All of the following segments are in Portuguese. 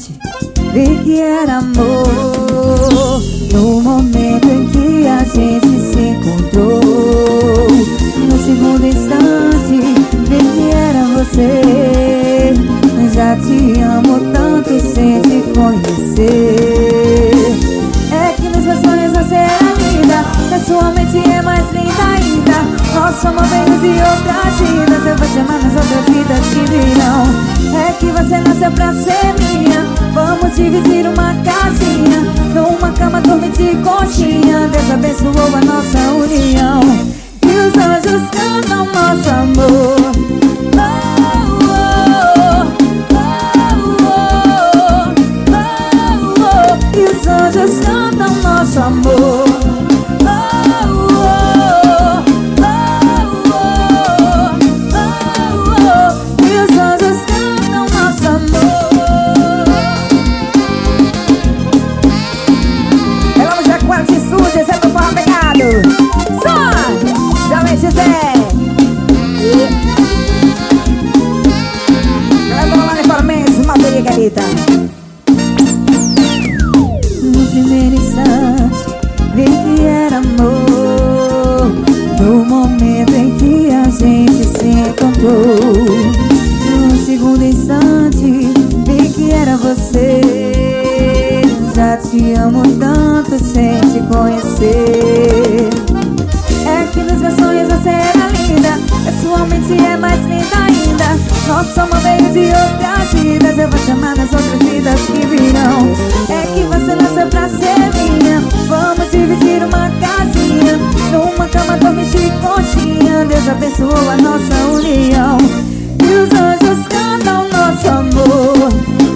vi que era amor. No momento em que a gente se encontrou, no segundo instante vi que era você. Já te amo tanto sem te conhecer. É que nos meus sonhos você é linda, pessoalmente é mais linda ainda. Nosso amor veio de outras vidas, eu vou te amar nas outras vidas que virão. É que você nasceu pra ser minha, vamos dividir uma casinha, numa cama dormir de conchinha. Deus abençoou a nossa união e os anjos cantam nosso amor. E os anjos cantam nosso amor. No primeiro instante vi que era amor. No momento em que a gente se encontrou, no segundo instante vi que era você. Já te amo tanto sem te conhecer. É que nos meus sonhos você era linda, pessoalmente é mais linda ainda. Nosso amor veio de outras vidas, eu vou te amar nas outras vidas que virão. É que você nasceu pra ser minha, vamos dividir uma casinha, numa cama dormir de conchinha. Deus abençoou a nossa união e os anjos cantam nosso amor.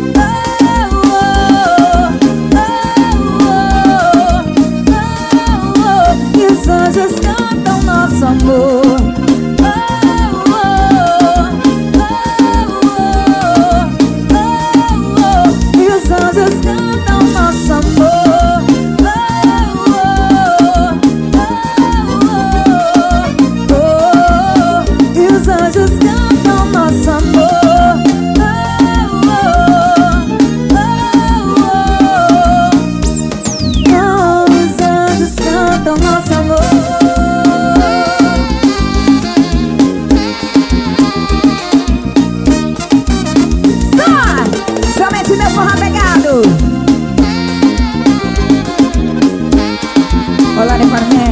E os anjos cantam nosso amor. Meu forró pegado. Olá,